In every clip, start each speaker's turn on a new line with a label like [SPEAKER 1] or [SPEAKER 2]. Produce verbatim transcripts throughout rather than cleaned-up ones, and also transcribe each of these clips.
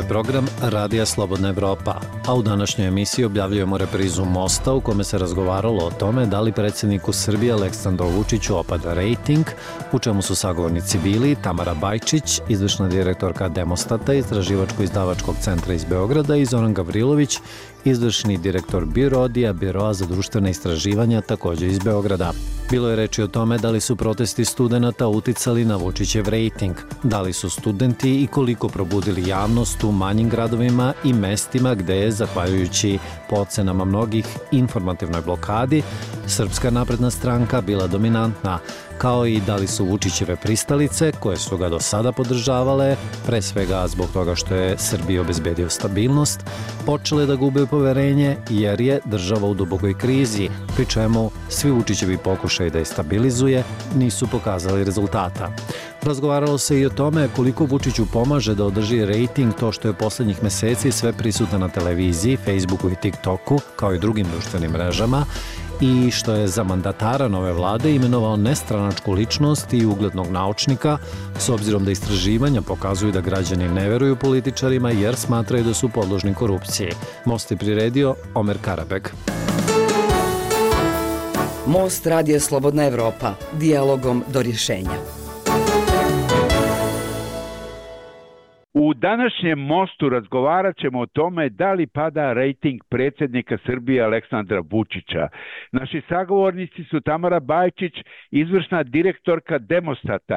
[SPEAKER 1] je program Radija Slobodna Evropa, a u današnjoj emisiji objavljujemo reprizu Mosta u kome se razgovaralo o tome da li predsjedniku Srbije Aleksandru Vučiću opada rejting, u čemu su sagovornici bili Tamara Bajčić, izvršna direktorka Demostata, istraživačko-izdavačkog centra iz Beograda, i Zoran Gavrilović, izvršni direktor BIRODija, Biroa za društvene istraživanja, također iz Beograda. Bilo je reči o tome da li su protesti studenata uticali na Vučićev rejting, da li su studenti i koliko probudili javnost u manjim gradovima i mestima gde je, zahvaljujući po ocenama mnogih informativnoj blokadi, Srpska napredna stranka bila dominantna, kao i da li su Vučićeve pristalice, koje su ga do sada podržavale, pre svega zbog toga što je Srbiji obezbedio stabilnost, počele da gube poverenje jer je država u dubokoj krizi, pri čemu svi Vučićevi pokušaj da je stabilizuje nisu pokazali rezultata. Razgovaralo se i o tome koliko Vučiću pomaže da održi rejting to što je poslednjih meseci sve prisutan na televiziji, Facebooku i TikToku, kao i drugim društvenim mrežama, i što je za mandatara nove vlade imenovao nestranačku ličnost i uglednog naučnika, s obzirom da istraživanja pokazuju da građani ne veruju političarima jer smatraju da su podložni korupciji. Most je priredio Omer Karabek.
[SPEAKER 2] Most Radija Slobodna Evropa, dijalogom do rješenja.
[SPEAKER 3] U današnjem Mostu razgovarat ćemo o tome da li pada rejting predsjednika Srbije Aleksandra Vučića. Naši sagovornici su Tamara Bajčić, izvršna direktorka Demostata,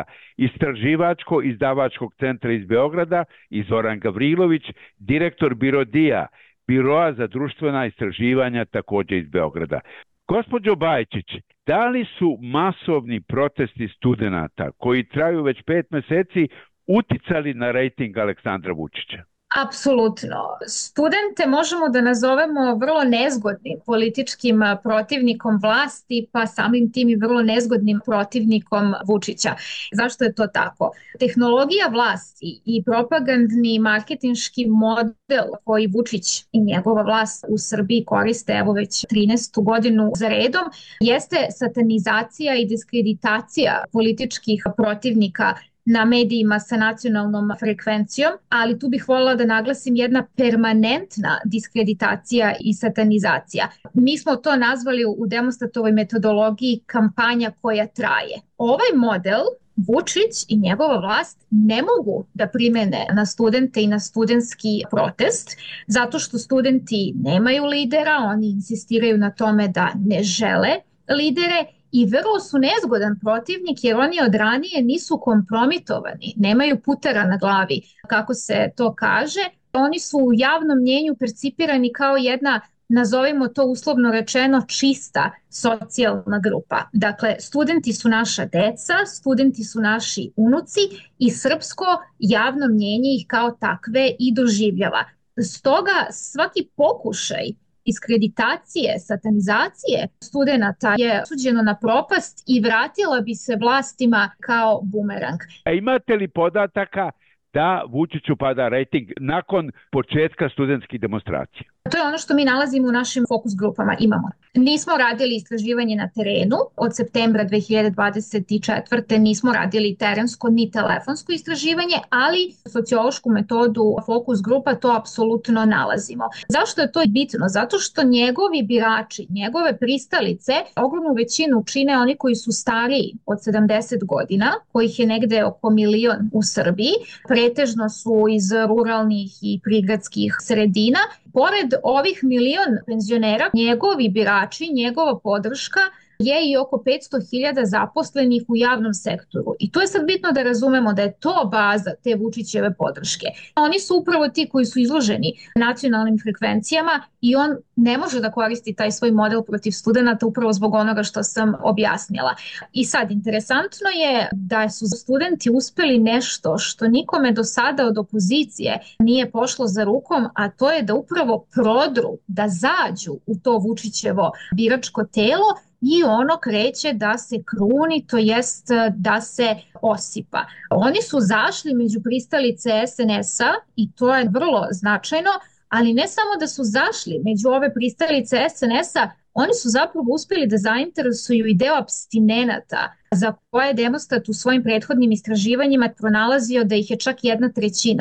[SPEAKER 3] istraživačko-izdavačkog centra iz Beograda, i Zoran Gavrilović, direktor BIRODija, Biroa za društvena istraživanja, također iz Beograda. Gospođo Bajčić, da li su masovni protesti studenata koji traju već pet meseci uticali na rejting Aleksandra Vučića?
[SPEAKER 4] Apsolutno. Studente možemo da nazovemo vrlo nezgodnim političkim protivnikom vlasti, pa samim tim i vrlo nezgodnim protivnikom Vučića. Zašto je to tako? Tehnologija vlasti i propagandni marketinški model koji Vučić i njegova vlast u Srbiji koriste evo već trinaestu godinu za redom jeste satanizacija i diskreditacija političkih protivnika na medijima sa nacionalnom frekvencijom, ali tu bih voljela da naglasim jedna permanentna diskreditacija i satanizacija. Mi smo to nazvali u Demostatovoj metodologiji kampanja koja traje. Ovaj model Vučić i njegova vlast ne mogu da primene na studente i na studentski protest, zato što studenti nemaju lidera, oni insistiraju na tome da ne žele lidere, i vrlo su nezgodan protivnik jer oni od ranije nisu kompromitovani, nemaju putera na glavi, kako se to kaže. Oni su u javnom mnjenju percipirani kao jedna, nazovimo to uslovno rečeno, čista socijalna grupa. Dakle, studenti su naša deca, studenti su naši unuci i srpsko javno mnjenje ih kao takve i doživljava. Stoga svaki pokušaj diskreditacije, satanizacije studenata je osuđeno na propast i vratila bi se vlastima kao bumerang.
[SPEAKER 3] A imate li podataka da Vučiću pada rejting nakon početka studentskih demonstracija?
[SPEAKER 4] To je ono što mi nalazimo u našim fokus grupama, imamo. Nismo radili istraživanje na terenu od septembra dve hiljade dvadeset četvrte. Nismo radili terensko ni telefonsko istraživanje, ali sociološku metodu fokus grupa to apsolutno nalazimo. Zašto je to bitno? Zato što njegovi birači, njegove pristalice, ogromnu većinu čine oni koji su stariji od sedamdeset godina, kojih je negde oko milion u Srbiji, pretežno su iz ruralnih i prigradskih sredina. Pored ovih milion penzionera, njegovi birači, njegova podrška je i oko petsto hiljada zaposlenih u javnom sektoru. I to je sad bitno da razumemo da je to baza te Vučićeve podrške. Oni su upravo ti koji su izloženi nacionalnim frekvencijama i on ne može da koristi taj svoj model protiv studenata upravo zbog onoga što sam objasnila. I sad, interesantno je da su studenti uspeli nešto što nikome do sada od opozicije nije pošlo za rukom, a to je da upravo prodru, da zađu u to Vučićevo biračko telo i ono kreće da se kruni, to jest da se osipa. Oni su zašli među pristalice es en es a i to je vrlo značajno, ali ne samo da su zašli među ove pristalice es en es a, oni su zapravo uspjeli da zainteresuju i deo apstinenata za koje je Demostat u svojim prethodnim istraživanjima pronalazio da ih je čak jedna trećina.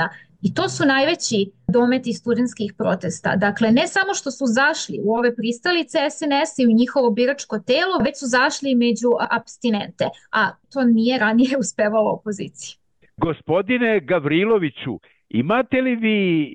[SPEAKER 4] I to su najveći dometi studentskih protesta. Dakle, ne samo što su zašli u ove pristalice es en es i u njihovo biračko telo, već su zašli među apstinente, a to nije ranije uspevalo opoziciji.
[SPEAKER 3] Gospodine Gavriloviću, imate li vi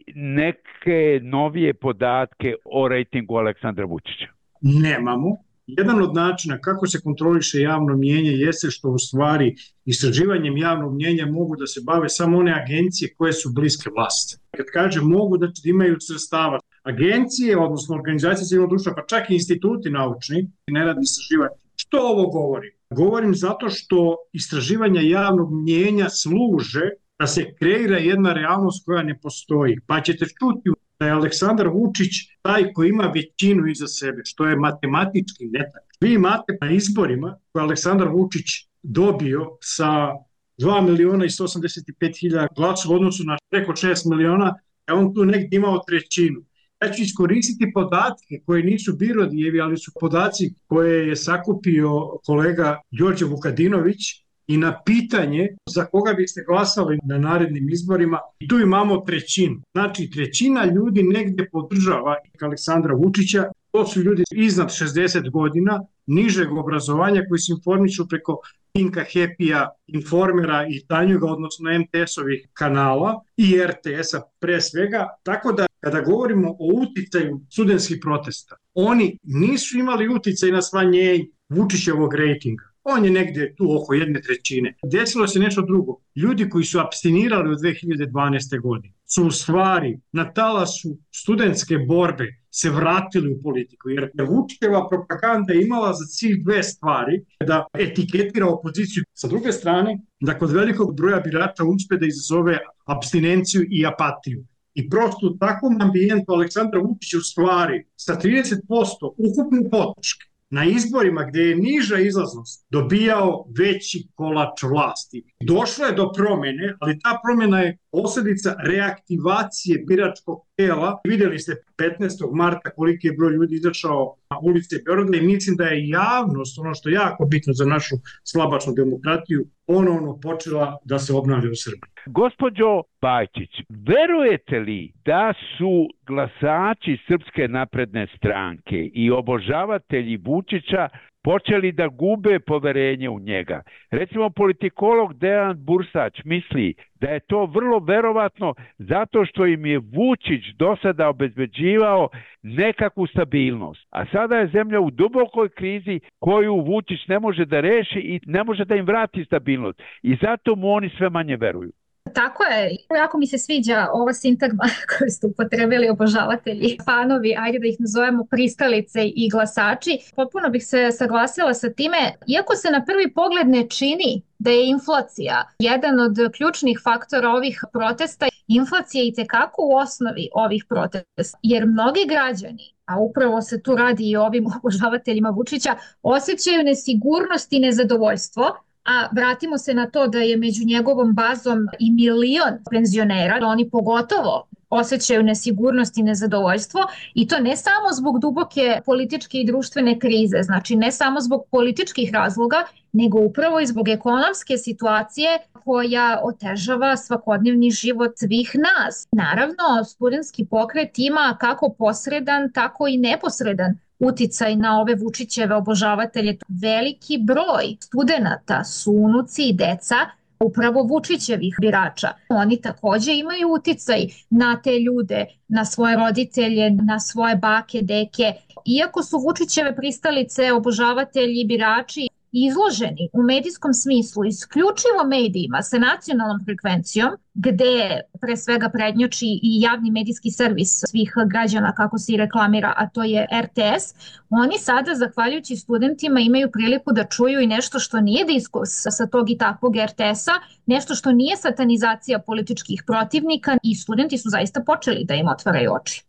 [SPEAKER 3] neke novije podatke o rejtingu Aleksandra Vučića?
[SPEAKER 5] Nemamo. Jedan od načina kako se kontroliše javno mnijenje jeste što u stvari istraživanjem javnog mnijenja mogu da se bave samo one agencije koje su bliske vlasti. Kad kažem mogu, da imaju sredstava. Agencije, odnosno organizacije civilnog društva, pa čak i instituti naučni, ne radi istraživanja. Što ovo govorim? Govorim zato što istraživanja javnog mnijenja služe da se kreira jedna realnost koja ne postoji. Pa ćete čuti da je Aleksandar Vučić taj koji ima većinu iza sebe, što je matematički netak. Vi imate na izborima koje Aleksandar Vučić dobio sa dva miliona i sto osamdeset pet hiljada glasova u odnosu na preko šest miliona, a on tu negdje imao trećinu. Ja ću iskoristiti podatke koje nisu Birodijevi, ali su podaci koje je sakupio kolega Đorđe Vukadinović i na pitanje za koga biste glasali na narednim izborima. I tu imamo trećinu. Znači trećina ljudi negdje podržava Aleksandra Vučića. To su ljudi iznad šezdeset godina, nižeg obrazovanja koji se informišu preko Pinka, Happy-a, Informera i Tanjuga, odnosno em te es-ovih kanala i er te es-a pre svega. Tako da kada govorimo o uticaju studentskih protesta, oni nisu imali uticaj na smanjenje Vučićevog rejtinga. On je negdje tu oko jedne trećine. Desilo se nešto drugo. Ljudi koji su apstinirali u dve hiljade dvanaeste. godine su u stvari na talasu studentske borbe se vratili u politiku. Jer Vučićeva propaganda imala za cilj dve stvari, da etiketira opoziciju. Sa druge strane, da kod velikog broja birača uspe da izazove apstinenciju i apatiju. I prosto u takvom ambijentu Aleksandar Vučić u stvari sa trideset posto ukupne podrške na izborima gdje je niža izlaznost dobijao veći kolač vlasti. Došlo je do promjene, ali ta promjena je posljedica reaktivacije biračkog tela. Vidjeli ste petnaestog marta koliki je broj ljudi izašao na ulice Beograda i mislim da je javnost, ono što je jako bitno za našu slabačnu demokratiju, ponovno počela da se obnavlja u Srbiji.
[SPEAKER 3] Gospođo Bajčić, verujete li da su glasači Srpske napredne stranke i obožavatelji Vučića počeli da gube poverenje u njega? Recimo, politikolog Dejan Bursać misli da je to vrlo verovatno zato što im je Vučić do sada obezbeđivao nekakvu stabilnost. A sada je zemlja u dubokoj krizi koju Vučić ne može da reši i ne može da im vrati stabilnost. I zato mu oni sve manje veruju.
[SPEAKER 4] Tako je, jako mi se sviđa ova sintagma koju ste upotrebili obožavatelji, fanovi, ajde da ih nazovemo pristalice i glasači. Potpuno bih se saglasila sa time, iako se na prvi pogled ne čini da je inflacija jedan od ključnih faktora ovih protesta, inflacija je itekako u osnovi ovih protesta, jer mnogi građani, a upravo se tu radi i o ovim obožavateljima Vučića, osjećaju nesigurnost i nezadovoljstvo. A vratimo se na to da je među njegovom bazom i milion penzionera, oni pogotovo osjećaju nesigurnost i nezadovoljstvo i to ne samo zbog duboke političke i društvene krize, znači ne samo zbog političkih razloga, nego upravo i zbog ekonomske situacije koja otežava svakodnevni život svih nas. Naravno, studentski pokret ima kako posredan, tako i neposredan uticaj na ove Vučićeve obožavatelje. Veliki broj studenata su unuci i deca upravo Vučićevih birača. Oni također imaju uticaj na te ljude, na svoje roditelje, na svoje bake, deke. Iako su Vučićeve pristalice, obožavatelji, birači izloženi u medijskom smislu isključivo medijima sa nacionalnom frekvencijom, gde pre svega prednjači i javni medijski servis svih građana, kako se i reklamira, a to je er te es, oni sada, zahvaljujući studentima, imaju priliku da čuju i nešto što nije diskurs sa tog i takvog er te es-a, nešto što nije satanizacija političkih protivnika i studenti su zaista počeli da im otvaraju oči.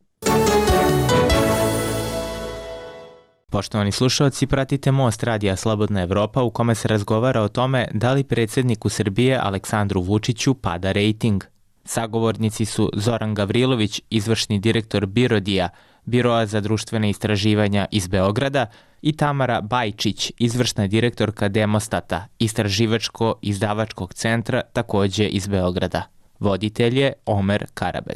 [SPEAKER 6] Poštovani slušalci, pratite Most radija Slobodna Evropa u kome se razgovara o tome da li predsjedniku Srbije Aleksandru Vučiću pada rejting. Sagovornici su Zoran Gavrilović, izvršni direktor Birodija, Biroa za društvene istraživanja iz Beograda, i Tamara Bajčić, izvršna direktorka Demostata, istraživačko-izdavačkog centra također iz Beograda. Voditelj je Omer Karabeg.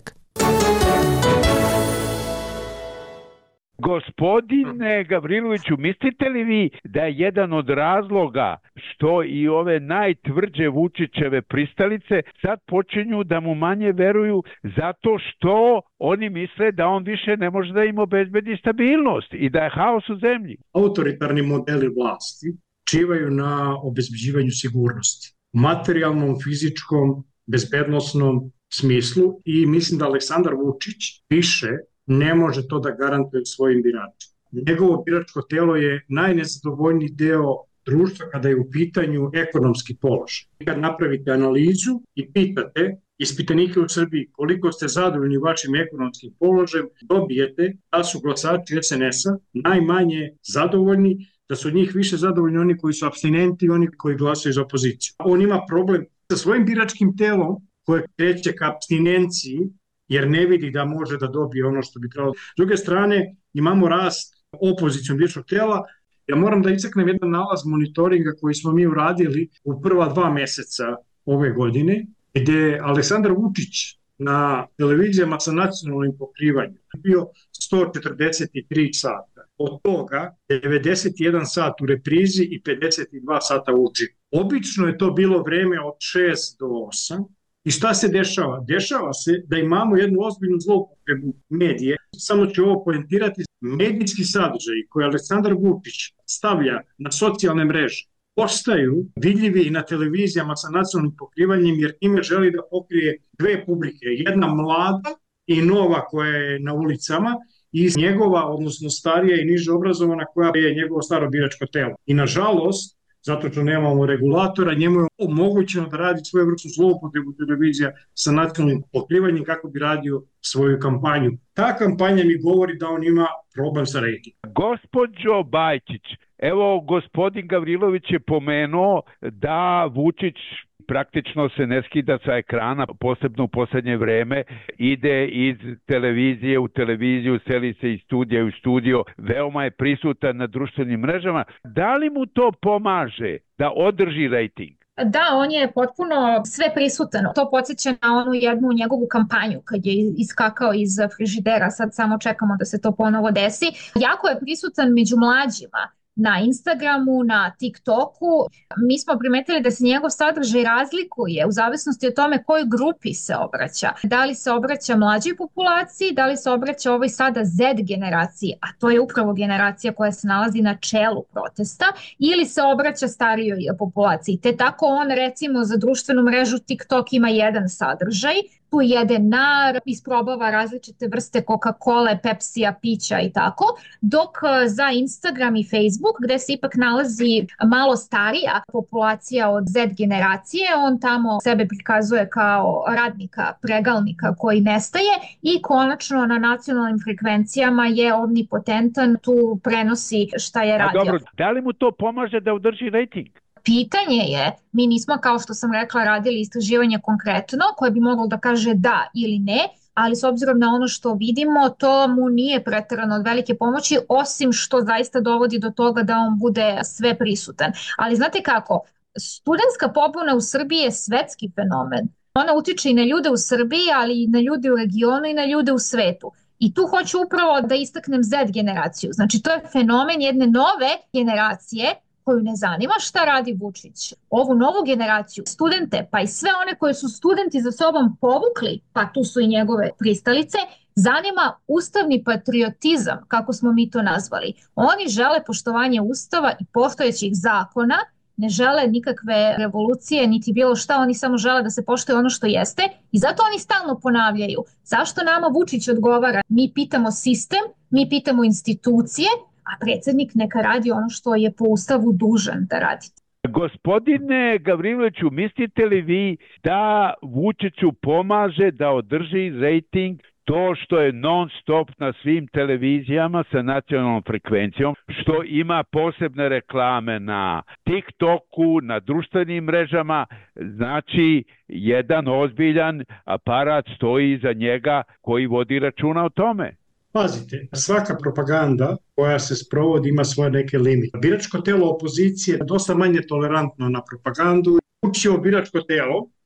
[SPEAKER 3] Gospodine Gavriloviću, mislite li vi da je jedan od razloga što i ove najtvrđe Vučićeve pristalice sad počinju da mu manje veruju zato što oni misle da on više ne može da im obezbedi stabilnost i da je haos u zemlji?
[SPEAKER 5] Autoritarni modeli vlasti čivaju na obezbeđivanju sigurnosti, materijalnom, fizičkom, bezbednosnom smislu i mislim da Aleksandar Vučić više ne može to da garantuje svojim biračima. Njegovo biračko telo je najnezadovoljniji deo društva kada je u pitanju ekonomski položaj. Kad napravite analizu i pitate ispitanike u Srbiji koliko ste zadovoljni vašim ekonomskim položajem, dobijete da su glasači es en es-a najmanje zadovoljni, da su od njih više zadovoljni oni koji su apstinenti i oni koji glasaju za opoziciju. On ima problem sa svojim biračkim telom koje kreće ka apstinenciji jer ne vidi da može da dobije ono što bi trebalo. S druge strane, imamo rast opozicijom biračkog tela. Ja moram da istaknem jedan nalaz monitoringa koji smo mi uradili u prva dva meseca ove godine, gde Aleksandar Vučić na televizijama sa nacionalnim pokrivanjem bio sto četrdeset tri sata. Od toga devedeset jedan sat u reprizi i pedeset dva sata uživo. Obično je to bilo vreme od šest do osam. I šta se dešava? Dešava se da imamo jednu ozbiljnu zloupotrebu medije. Samo ću ovo poentirati. Medijski sadržaji koje Aleksandar Vučić stavlja na socijalne mreže postaju vidljivi i na televizijama sa nacionalnim pokrivanjem jer time želi da pokrije dve publike. Jedna mlada i nova koja je na ulicama i njegova, odnosno starija i niže obrazovana koja je njegovo staro biračko telo. I nažalost, zato što nemamo regulatora, njemu je omogućeno da radi svoju vrstu zloupotrebu televizija sa nacionalnim pokrivanjem kako bi radio svoju kampanju. Ta kampanja mi govori da on ima problem sa rejtingom.
[SPEAKER 3] Gospođo Bajčić, evo gospodin Gavrilović je pomenuo da Vučić praktično se ne skida sa ekrana, posebno u poslednje vreme, ide iz televizije u televiziju, seli se iz studija u studio, veoma je prisutan na društvenim mrežama. Da li mu to pomaže da održi rejting?
[SPEAKER 4] Da, on je potpuno sve prisutan. To podsjeća na onu jednu njegovu kampanju kad je iskakao iz frižidera, sad samo čekamo da se to ponovo desi. Jako je prisutan među mlađima. Na Instagramu, na TikToku. Mi smo primetili da se njegov sadržaj razlikuje u zavisnosti od tome kojoj grupi se obraća. Da li se obraća mlađoj populaciji, da li se obraća ovoj sada Z generaciji, a to je upravo generacija koja se nalazi na čelu protesta, ili se obraća starijoj populaciji. Te tako on recimo za društvenu mrežu TikTok ima jedan sadržaj, tu jede nar, isprobava različite vrste Coca-Cola, Pepsija, pića i tako, dok za Instagram i Facebook, gde se ipak nalazi malo starija populacija od Z generacije, on tamo sebe prikazuje kao radnika, pregalnika koji nestaje i konačno na nacionalnim frekvencijama je omnipotentan, tu prenosi šta je radio.
[SPEAKER 3] A dobro, da li mu to pomaže da održi rejting?
[SPEAKER 4] Pitanje je, mi nismo kao što sam rekla radili istraživanje konkretno koje bi moglo da kaže da ili ne, ali s obzirom na ono što vidimo to mu nije preterano od velike pomoći osim što zaista dovodi do toga da on bude sve prisutan. Ali znate kako, studentska pobuna u Srbiji je svetski fenomen. Ona utiče i na ljude u Srbiji, ali i na ljude u regionu i na ljude u svetu. I tu hoću upravo da istaknem Z generaciju. Znači to je fenomen jedne nove generacije koju ne zanima šta radi Vučić. Ovu novu generaciju, studente, pa i sve one koje su studenti za sobom povukli, pa tu su i njegove pristalice, zanima ustavni patriotizam, kako smo mi to nazvali. Oni žele poštovanje ustava i postojećih zakona, ne žele nikakve revolucije, niti bilo šta, oni samo žele da se poštuje ono što jeste i zato oni stalno ponavljaju. Zašto nama Vučić odgovara? Mi pitamo sistem, mi pitamo institucije, a predsjednik neka radi ono što je po ustavu dužan da radi.
[SPEAKER 3] Gospodine Gavriloviću, mislite li vi da Vučiću pomaže da održi rejting to što je non stop na svim televizijama sa nacionalnom frekvencijom, što ima posebne reklame na TikToku, na društvenim mrežama, znači jedan ozbiljan aparat stoji iza njega koji vodi računa o tome?
[SPEAKER 5] Pazite, svaka propaganda koja se sprovodi ima svoje neke limite. Biračko telo opozicije je dosta manje tolerantno na propagandu. Vučićevo biračko telo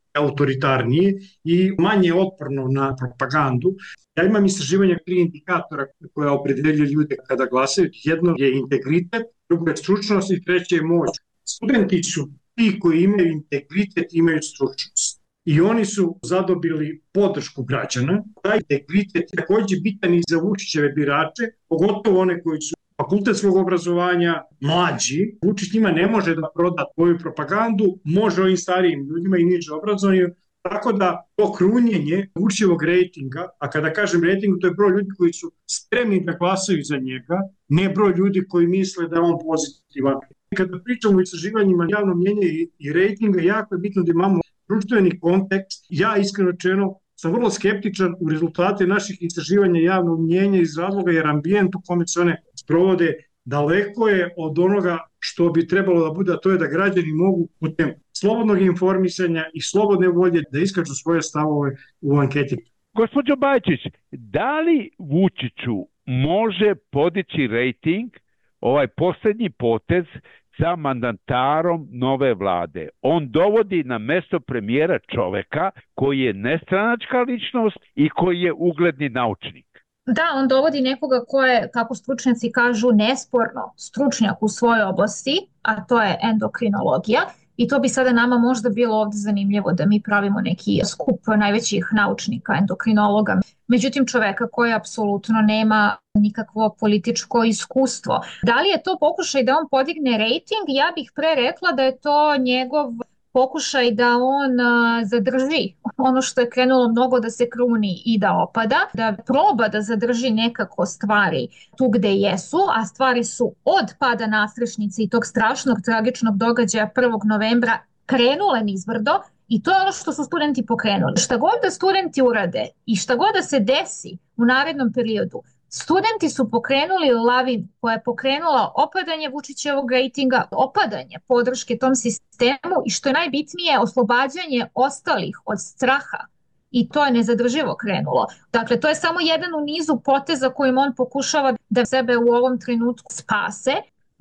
[SPEAKER 5] autoritarnije i manje otporno na propagandu. Ja imam istraživanja tri indikatora koja opredeljuju ljude kada glasaju. Jedno je integritet, drugo je stručnost i treće je moć. Studenti su ti koji imaju integritet, imaju stručnost. I oni su zadobili podršku građana. Taj integritet je takođe bitan i za Vučićeve birače, pogotovo one koji su fakultetskog obrazovanja, mlađi. Vučić njima ne može da proda svoju propagandu, može ovim starijim ljudima i niže obrazovanju. Tako da to krunjenje Vučićevog rejtinga, a kada kažem rejting, to je broj ljudi koji su spremni da glasaju za njega, ne broj ljudi koji misle da je on pozitivan. Kada pričamo o istraživanjima javnog mnjenja i, i rejtinga, jako je bitno da imamo društveni kontekst. Ja iskreno rečeno sam vrlo skeptičan u rezultate naših istraživanja javnog mnjenja iz razloga jer ambijent u kome se one sprovode daleko je od onoga što bi trebalo da bude, a to je da građani mogu putem slobodnog informisanja i slobodne volje da iskažu svoje stavove u anketi.
[SPEAKER 3] Gospođo Bajčić, da li Vučiću može podići rejting ovaj poslednji potez sa mandatarom nove vlade? On dovodi na mesto premijera čoveka koji je nestranačka ličnost i koji je ugledni naučnik.
[SPEAKER 4] Da, on dovodi nekoga ko je, kako stručnjaci kažu, nesporno stručnjak u svojoj oblasti, a to je endokrinologija. I to bi sada nama možda bilo ovde zanimljivo da mi pravimo neki skup najvećih naučnika, endokrinologa. Međutim, čoveka koji apsolutno nema nikakvo političko iskustvo. Da li je to pokušaj da on podigne rejting? Ja bih pre rekla da je to njegov pokušaj da on zadrži ono što je krenulo mnogo da se kruni i da opada, da proba da zadrži nekako stvari tu gde jesu, a stvari su od pada nasrešnice i tog strašnog tragičnog događaja prvog novembra krenule nizbrdo i to je ono što su studenti pokrenuli. Šta god da studenti urade i šta god da se desi u narednom periodu, studenti su pokrenuli lavinu koja je pokrenula opadanje Vučićevog rejtinga, opadanje podrške tom sistemu i što je najbitnije oslobađanje ostalih od straha i to je nezadrživo krenulo. Dakle, to je samo jedan u nizu poteza kojim on pokušava da sebe u ovom trenutku spase.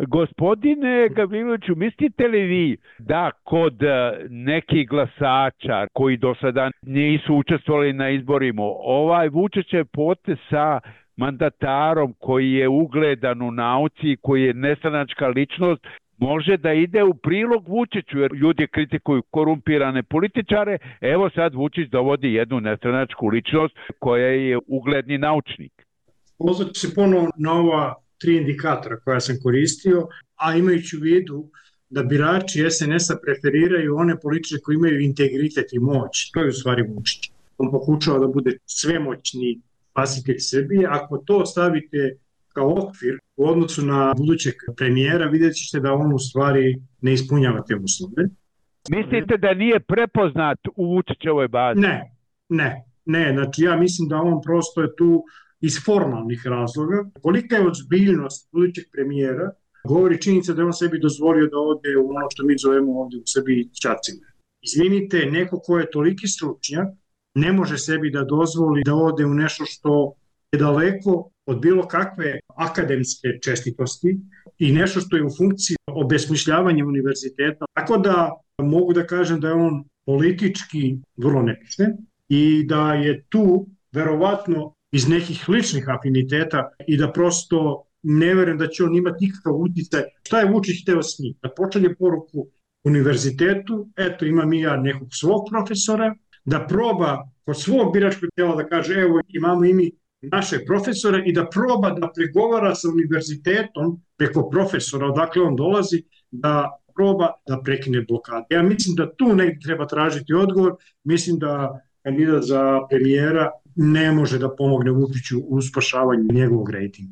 [SPEAKER 3] Gospodine Gavriloviću, mislite li vi da kod nekih glasača koji do sada nisu učestvovali na izborima, ovaj Vučićev potez sa mandatarom koji je ugledan u nauci, koji je nestranačka ličnost, može da ide u prilog Vučiću, jer ljudi kritikuju korumpirane političare, evo sad Vučić dovodi jednu nestranačku ličnost koja je ugledni naučnik.
[SPEAKER 5] Pozvat ću se ponovo na ova tri indikatora koja sam koristio, a imajući u vidu da birači es en es a preferiraju one političare koji imaju integritet i moć. To je u stvari Vučić. On pokušava da bude svemoćni spasitelj Srbije. Ako to stavite kao okvir u odnosu na budućeg premijera, vidjet ćete da on u stvari ne ispunjava te uslove.
[SPEAKER 3] Mislite da nije prepoznat u Vučićevoj bazi?
[SPEAKER 5] Ne, ne, ne. Znači ja mislim da on prosto je tu iz formalnih razloga. Kolika je ozbiljnost budućeg premijera, govori činjenica da je on sebi dozvolio da ode u ono što mi zovemo ovde u Srbiji ćacine. Izvinite, neko ko je toliki stručnjak, ne može sebi da dozvoli da ode u nešto što je daleko od bilo kakve akademske čestitosti i nešto što je u funkciji obesmišljavanja univerziteta. Tako da mogu da kažem da je on politički vrlo nepismen i da je tu verovatno iz nekih ličnih afiniteta i da prosto ne verujem da će on imati nikakav uticaj. Šta je Vučić hteo s njim? Da pošalje poruku univerzitetu, eto imam i ja nekog svog profesora, da proba kod svog biračkog tela da kaže evo imamo i mi naše profesore i da proba da pregovara sa univerzitetom preko profesora odakle on dolazi, da proba da prekine blokade. Ja mislim da tu negdje treba tražiti odgovor, mislim da kandidat za premijera ne može da pomogne Vučiću u spašavanju njegovog rejtinga.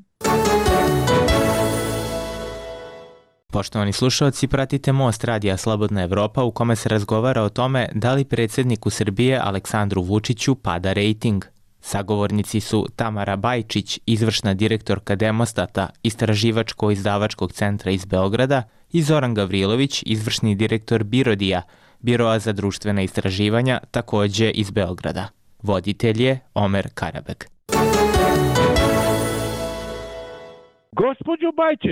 [SPEAKER 6] Poštovani slušalci, pratite Most radija Slobodna Evropa u kome se razgovara o tome da li predsjedniku Srbije Aleksandru Vučiću pada rejting. Sagovornici su Tamara Bajčić, izvršna direktorka Demostata, istraživačko-izdavačkog centra iz Beograda, i Zoran Gavrilović, izvršni direktor Birodija, Biroa za društvena istraživanja, takođe iz Beograda. Voditelj je Omer Karabek.
[SPEAKER 3] Gospođo Bajčić,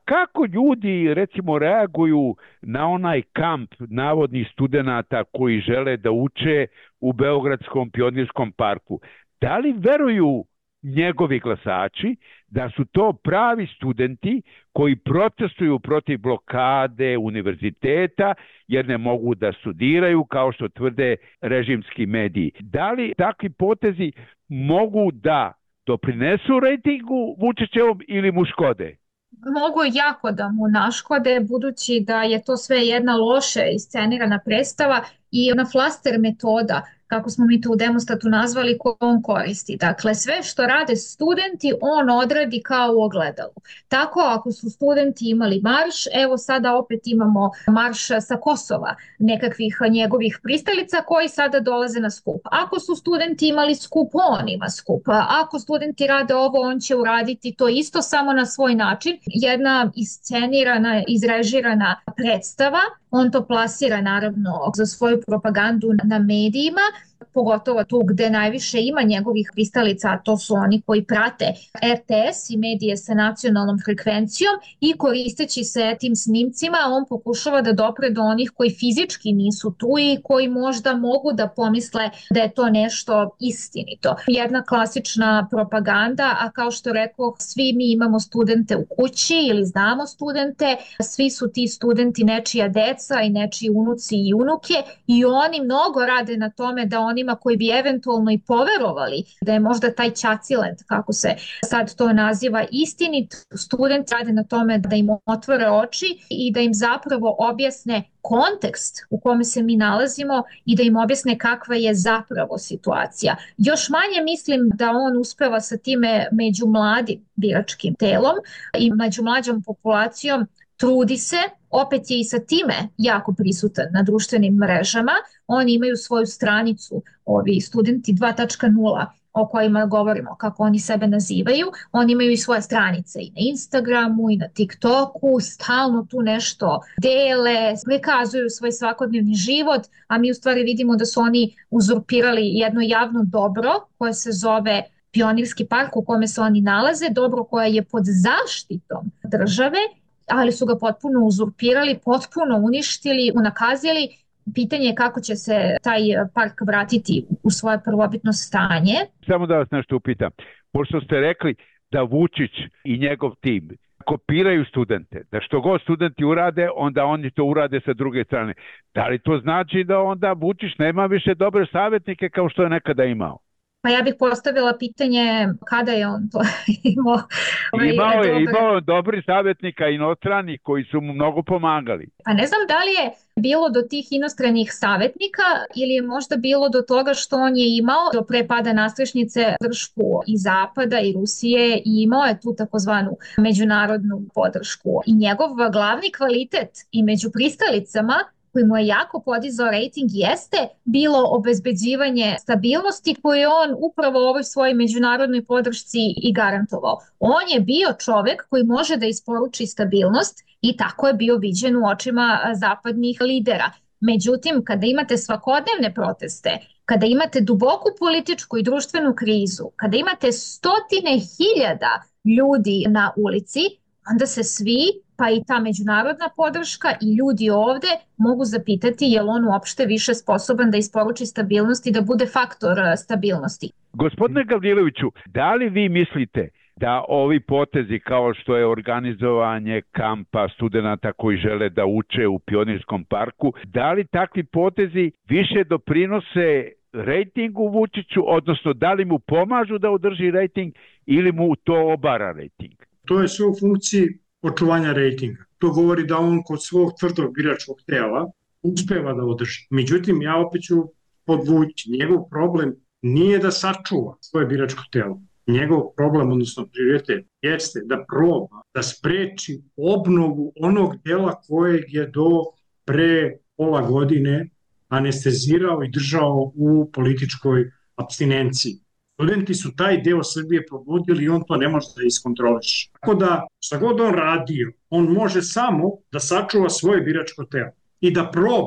[SPEAKER 3] Kako ljudi, recimo, reaguju na onaj kamp navodnih studenata koji žele da uče u Beogradskom pionirskom parku? Da li veruju njegovi glasači da su to pravi studenti koji protestuju protiv blokade univerziteta jer ne mogu da studiraju, kao što tvrde režimski mediji? Da li takvi potezi mogu da doprinesu rejtingu Vučićevom ili mu škode?
[SPEAKER 4] Mogu jako da mu naškode, budući da je to sve jedna loše iscenirana predstava i ona flaster metoda, kako smo mi to u Demostatu nazvali, koju on koristi. Dakle, sve što rade studenti, on odradi kao u ogledalu. Tako, ako su studenti imali marš, evo sada opet imamo marš sa Kosova, nekakvih njegovih pristalica koji sada dolaze na skup. Ako su studenti imali skup, on ima skup. Ako studenti rade ovo, on će uraditi to isto, samo na svoj način. Jedna iscenirana, izrežirana predstava. On to plasira naravno za svoju propagandu na medijima, pogotovo tu gde najviše ima njegovih pristalica, a to su oni koji prate R T S i medije sa nacionalnom frekvencijom, i koristeći se tim snimcima on pokušava da dopre do onih koji fizički nisu tu i koji možda mogu da pomisle da je to nešto istinito. Jedna klasična propaganda, a kao što rekao, svi mi imamo studente u kući ili znamo studente, svi su ti studenti nečija deca i nečiji unuci i unuke i oni mnogo rade na tome da onima koji bi eventualno i poverovali da je možda taj ćacilent, kako se sad to naziva, istinit, student rade na tome da im otvore oči i da im zapravo objasne kontekst u kome se mi nalazimo i da im objasne kakva je zapravo situacija. Još manje mislim da on uspeva sa time među mladim biračkim telom i među mlađom populacijom. Trudi se, opet je i sa time jako prisutan na društvenim mrežama. Oni imaju svoju stranicu, ovi studenti dva tačka nula o kojima govorimo, kako oni sebe nazivaju. Oni imaju i svoje stranice i na Instagramu i na TikToku, stalno tu nešto dele, prikazuju svoj svakodnevni život, a mi u stvari vidimo da su oni uzurpirali jedno javno dobro koje se zove Pionirski park u kome se oni nalaze, dobro koje je pod zaštitom države, ali su ga potpuno uzurpirali, potpuno uništili, unakazili. Pitanje je kako će se taj park vratiti u svoje prvobitno stanje.
[SPEAKER 3] Samo da vas nešto upitam. Pošto ste rekli da Vučić i njegov tim kopiraju studente, da što god studenti urade, onda oni to urade sa druge strane. Da li to znači da onda Vučić nema više dobre savjetnike kao što je nekada imao?
[SPEAKER 4] Pa ja bih postavila pitanje kada je on to imao.
[SPEAKER 3] Ovaj, imao je, imao dobri savjetnika inostranih koji su mu mnogo pomagali.
[SPEAKER 4] Pa ne znam da li je bilo do tih inostranih savjetnika ili je možda bilo do toga što on je imao do pre pada nastrešnice podršku i Zapada i Rusije i imao je tu takozvanu međunarodnu podršku. I njegov glavni kvalitet i među pristalicama koji mu je jako podizao rejting jeste bilo obezbeđivanje stabilnosti koju je on upravo u ovoj svojoj međunarodnoj podršci i garantovao. On je bio čovek koji može da isporuči stabilnost i tako je bio viđen u očima zapadnih lidera. Međutim, kada imate svakodnevne proteste, kada imate duboku političku i društvenu krizu, kada imate stotine hiljada ljudi na ulici, onda se svi, pa i ta međunarodna podrška i ljudi ovde mogu zapitati je li on uopšte više sposoban da isporuči stabilnost i da bude faktor stabilnosti.
[SPEAKER 3] Gospodine Gavriloviću, da li vi mislite da ovi potezi kao što je organizovanje kampa studenta koji žele da uče u Pionirskom parku, da li takvi potezi više doprinose rejtingu Vučiću, odnosno da li mu pomažu da održi rejting ili mu to obara rejting?
[SPEAKER 5] To je sve u funkciji očuvanja rejtinga. To govori da on kod svog tvrdog biračkog tela uspeva da održi. Međutim, ja opet ću podvući, njegov problem nije da sačuva svoje biračko telo. Njegov problem, odnosno prioritet, jeste da proba da spreči obnovu onog dela kojeg je do pre pola godine anestezirao i držao u političkoj apstinenciji. Studenti su taj deo Srbije probudili i on to ne može da iskontroliše. Tako da, šta god on radio, on može samo da sačuva svoje biračko telo i da proba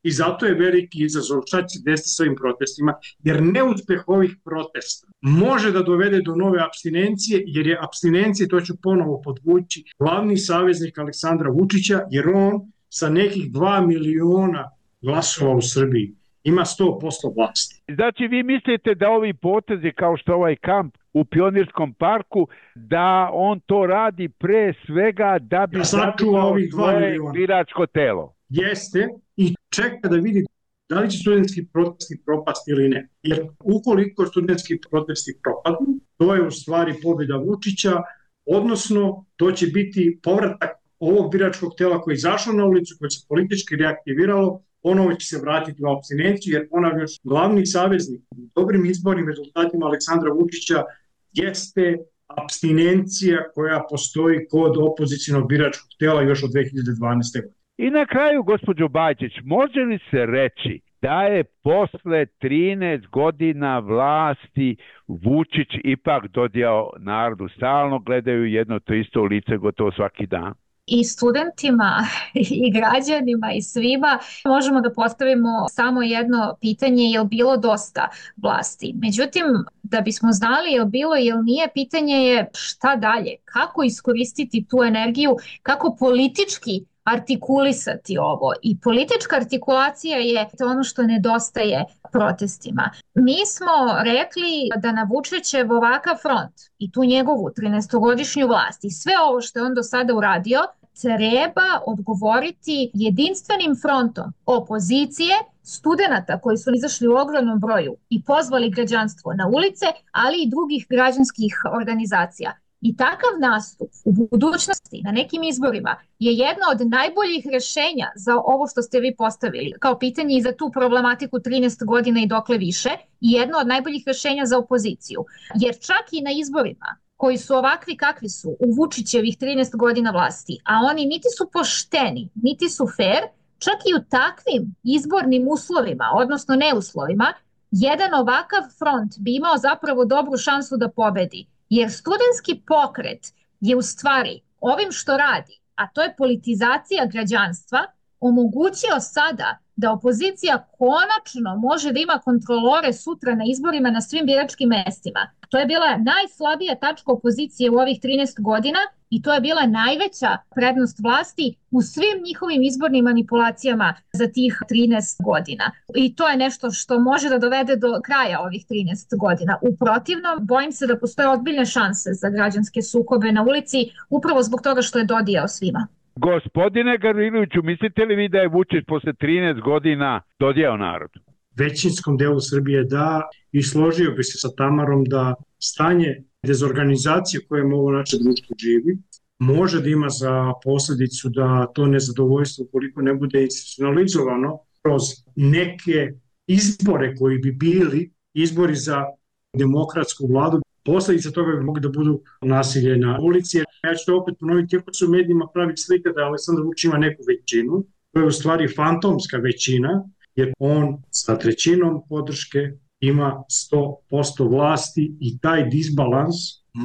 [SPEAKER 5] i zato je veliki izazov šta će se desiti s ovim protestima, jer neuspeh ovih protesta može da dovede do nove apstinencije, jer je apstinencija, to ću ponovo podvući, glavni saveznik Aleksandra Vučića, jer on sa nekih dva miliona glasova u Srbiji ima sto posto vlasti.
[SPEAKER 3] Znači vi mislite da ovi potezi kao što ovaj kamp u Pionirskom parku, da on to radi pre svega da bi
[SPEAKER 5] ja sačuvao
[SPEAKER 3] svoje biračko telo?
[SPEAKER 5] Jeste, i čeka da vidi da li će studentski protesti propasti ili ne. Jer ukoliko studentski protesti propadnu, to je u stvari pobjeda Vučića, odnosno to će biti povratak ovog biračkog tela koji je izašao na ulicu, koje se politički reaktiviralo, ponovo će se vratiti u apstinenciju, jer ponavljam, glavni saveznik u dobrim izbornim rezultatima Aleksandra Vučića jeste apstinencija koja postoji kod opozicionog biračkog tela još od dve hiljade dvanaeste. godine.
[SPEAKER 3] I na kraju, gospođo Bajčić, može li se reći da je posle trinaest godina vlasti Vučić ipak dodijao narodu, stalno gledaju jedno to isto u lice gotovo svaki dan?
[SPEAKER 4] I studentima i građanima i svima možemo da postavimo samo jedno pitanje, je li bilo dosta vlasti. Međutim, da bismo znali je li bilo ili nije, pitanje je šta dalje, kako iskoristiti tu energiju, kako politički artikulisati ovo. I politička artikulacija je ono što nedostaje protestima. Mi smo rekli da na Vučićev ovakav front i tu njegovu trinaestogodišnju vlast i sve ovo što je on do sada uradio treba odgovoriti jedinstvenim frontom opozicije, studenata koji su izašli u ogromnom broju i pozvali građanstvo na ulice, ali i drugih građanskih organizacija. I takav nastup u budućnosti na nekim izborima je jedno od najboljih rješenja za ovo što ste vi postavili kao pitanje i za tu problematiku trinaest godina i dokle više, i jedno od najboljih rješenja za opoziciju. Jer čak i na izborima koji su ovakvi kakvi su u Vučićevih trinaest godina vlasti, a oni niti su pošteni, niti su fair, čak i u takvim izbornim uslovima, odnosno neuslovima, jedan ovakav front bi imao zapravo dobru šansu da pobedi. Jer studentski pokret je u stvari ovim što radi, a to je politizacija građanstva, omogućio sada da opozicija konačno može da ima kontrolore sutra na izborima na svim biračkim mestima. To je bila najslabija tačka opozicije u ovih trinaest godina i to je bila najveća prednost vlasti u svim njihovim izbornim manipulacijama za tih trinaest godina. I to je nešto što može da dovede do kraja ovih trinaest godina. U protivnom, bojim se da postoje ozbiljne šanse za građanske sukobe na ulici upravo zbog toga što je dodijao svima.
[SPEAKER 3] Gospodine Gavriloviću, mislite li vi da je Vučić posle trinaest godina dodijao narodu?
[SPEAKER 5] Većinskom delu Srbije da, i složio bi se sa Tamarom da stanje dezorganizacije koje ovo naše društvo živi može da ima za posljedicu da to nezadovoljstvo, koliko ne bude institucionalizovano kroz neke izbore koji bi bili izbori za demokratsku vladu, posljedice toga bi mogli da budu nasilje na ulici. Ja ću to opet ponoviti, iako se u medijima pravi slika da Aleksandar Vučić ima neku većinu, to je u stvari fantomska većina, jer on sa trećinom podrške ima sto posto vlasti i taj disbalans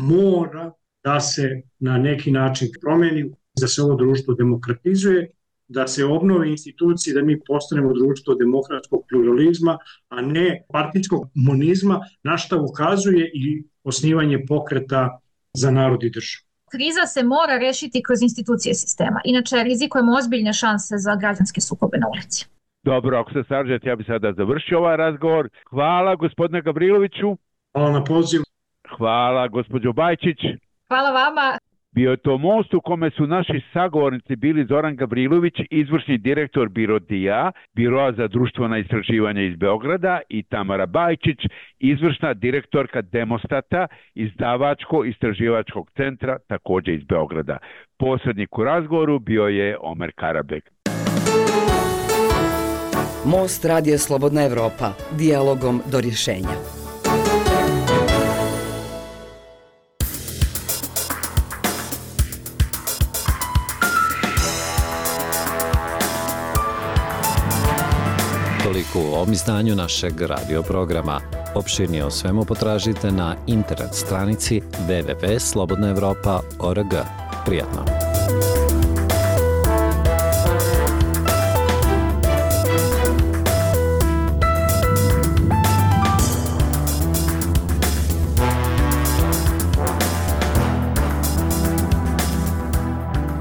[SPEAKER 5] mora da se na neki način promeni, da se ovo društvo demokratizuje, da se obnove institucije, da mi postanemo društvo demokratskog pluralizma, a ne partijskog monizma, na što ukazuje i osnivanje pokreta za narod i državu.
[SPEAKER 4] Kriza se mora rešiti kroz institucije sistema, inače rizikujemo ozbiljne šanse za građanske sukobe na ulici.
[SPEAKER 3] Dobro, ako se slažete, ja bih sada završio ovaj razgovor. Hvala gospodine Gavriloviću.
[SPEAKER 5] Hvala na pozivu.
[SPEAKER 3] Hvala gospođo Bajčić.
[SPEAKER 4] Hvala vama.
[SPEAKER 3] Bio je to most u kome su naši sagovornici bili Zoran Gavrilović, izvršni direktor BIRODIA, Biroa za društvena istraživanja iz Beograda, i Tamara Bajčić, izvršna direktorka Demostata, izdavačko-istraživačkog centra, također iz Beograda. Posrednik u razgovoru bio je Omer Karabek.
[SPEAKER 2] Most Radio Slobodna Evropa, dijalogom do rješenja.
[SPEAKER 1] Toliko u ovom izdanju našeg radio programa. Opširnije o svemu potražite na internet stranici w w w tačka slobodna evropa tačka org. Prijatno!